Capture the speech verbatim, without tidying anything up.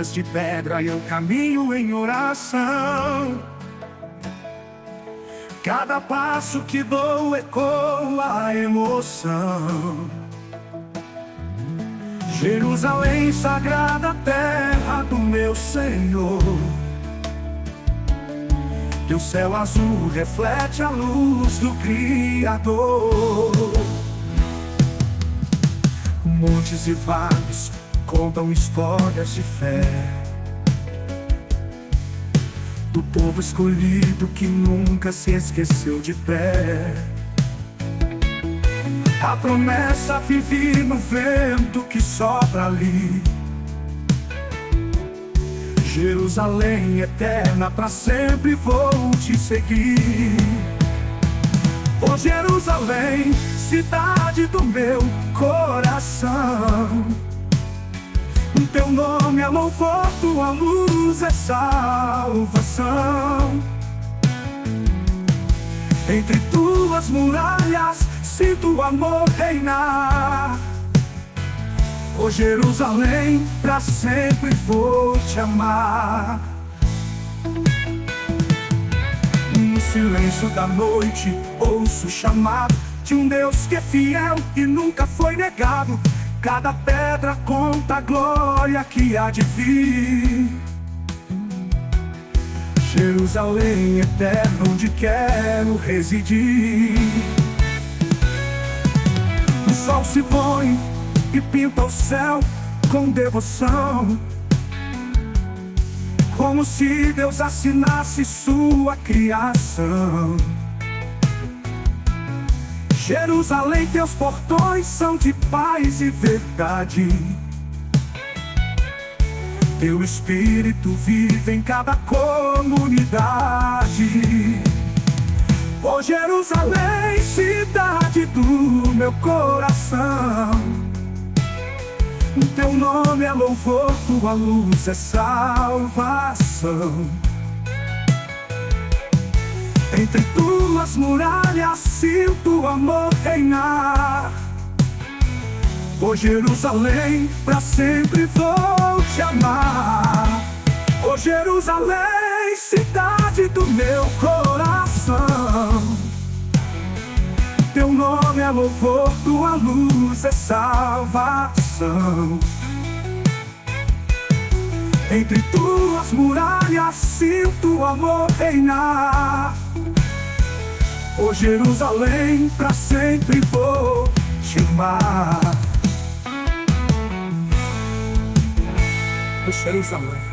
ruas de pedra eu caminho em oração. Cada passo que dou ecoa a emoção. Jerusalém, sagrada terra do meu Senhor, teu céu azul reflete a luz do Criador. Montes e vales contam histórias de fé do povo escolhido que nunca se esqueceu de pé. A promessa vive no vento que sopra ali. Jerusalém eterna, pra sempre vou te seguir. Ó Jerusalém, cidade do meu coração, teu nome é louvor, tua luz é salvação. Entre tuas muralhas sinto o amor reinar. Ó Jerusalém, pra sempre vou te amar. No silêncio da noite ouço o chamado de um Deus que é fiel e nunca foi negado. Cada pedra conta a glória que há de vir. Jerusalém eterna, onde quero residir. O sol se põe e pinta o céu com devoção, como se Deus assinasse sua criação. Jerusalém, teus portões são de paz e verdade. Teu Espírito vive em cada comunidade. Ó Jerusalém, cidade do meu coração, teu nome é louvor, tua luz é salvação. Entre tuas muralhas sinto o amor reinar. Ó Jerusalém, pra sempre vou te amar. Ó Jerusalém, cidade do meu coração, teu nome é louvor, tua luz é salvação. Entre tuas muralhas sinto o amor reinar. Ó Jerusalém, pra sempre vou te amar. Ó Jerusalém.